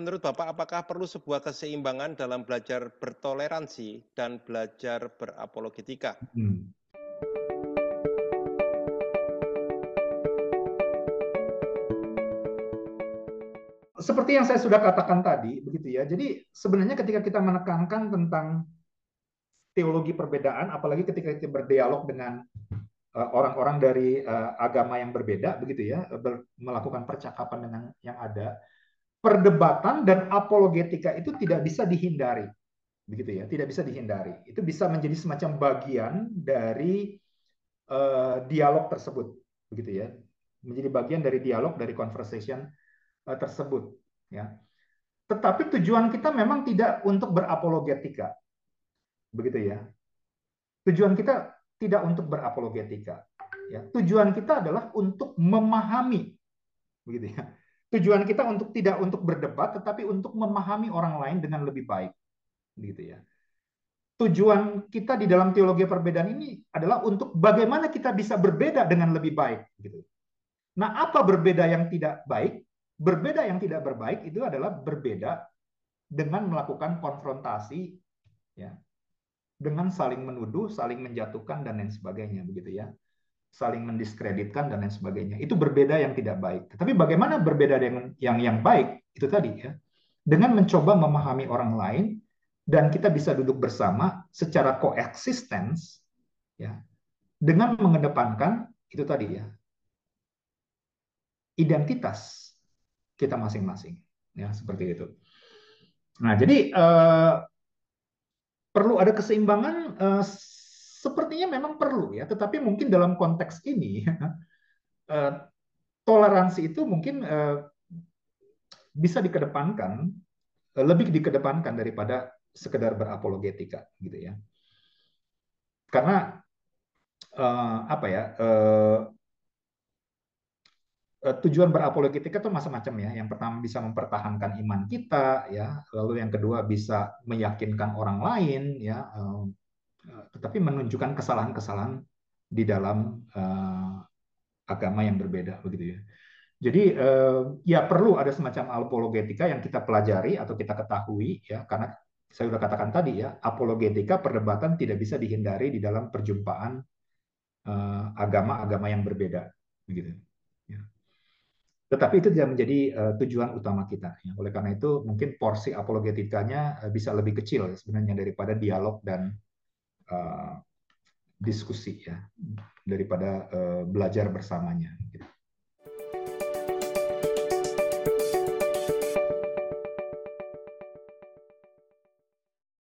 menurut Bapak, apakah perlu sebuah keseimbangan dalam belajar bertoleransi dan belajar berapologetika? Hmm. Seperti yang saya sudah katakan tadi, begitu ya. Jadi sebenarnya ketika kita menekankan tentang teologi perbedaan, apalagi ketika kita berdialog dengan orang-orang dari agama yang berbeda, begitu ya, melakukan percakapan dengan yang ada, perdebatan dan apologetika itu tidak bisa dihindari, begitu ya, tidak bisa dihindari. Itu bisa menjadi semacam bagian dari dialog tersebut, begitu ya, menjadi bagian dari dialog dari conversation tersebut, ya. Tetapi tujuan kita memang tidak untuk berapologetika, begitu ya. Tujuan kita tidak untuk berapologetika, ya. Tujuan kita adalah untuk memahami, begitu ya. Tujuan kita tidak untuk berdebat, tetapi untuk memahami orang lain dengan lebih baik, begitu ya. Tujuan kita di dalam teologi perbedaan ini adalah untuk bagaimana kita bisa berbeda dengan lebih baik, gitu. Nah, apa berbeda yang tidak baik? Berbeda yang tidak berbaik itu adalah berbeda dengan melakukan konfrontasi, ya, dengan saling menuduh, saling menjatuhkan dan lain sebagainya, begitu ya, saling mendiskreditkan dan lain sebagainya. Itu berbeda yang tidak baik. Tapi bagaimana berbeda dengan yang baik? Itu tadi ya, dengan mencoba memahami orang lain dan kita bisa duduk bersama secara koeksistens, ya, dengan mengedepankan itu tadi ya, identitas kita masing-masing, ya, seperti itu. Nah, jadi perlu ada keseimbangan, sepertinya memang perlu ya, tetapi mungkin dalam konteks ini toleransi itu mungkin bisa dikedepankan, lebih dikedepankan daripada sekedar berapologetika, gitu ya. Karena apa ya, tujuan berapologetika itu macam-macam ya. Yang pertama bisa mempertahankan iman kita, ya. Lalu yang kedua bisa meyakinkan orang lain, ya. Tetapi menunjukkan kesalahan-kesalahan di dalam agama yang berbeda, begitu ya. Jadi ya perlu ada semacam apologetika yang kita pelajari atau kita ketahui, ya, karena saya sudah katakan tadi ya, apologetika perdebatan tidak bisa dihindari di dalam perjumpaan agama-agama yang berbeda, begitu. Ya. Tetapi itu tidak menjadi tujuan utama kita. Ya. Oleh karena itu mungkin porsi apologetikanya bisa lebih kecil sebenarnya daripada dialog dan diskusi, ya, daripada belajar bersamanya. Gitu.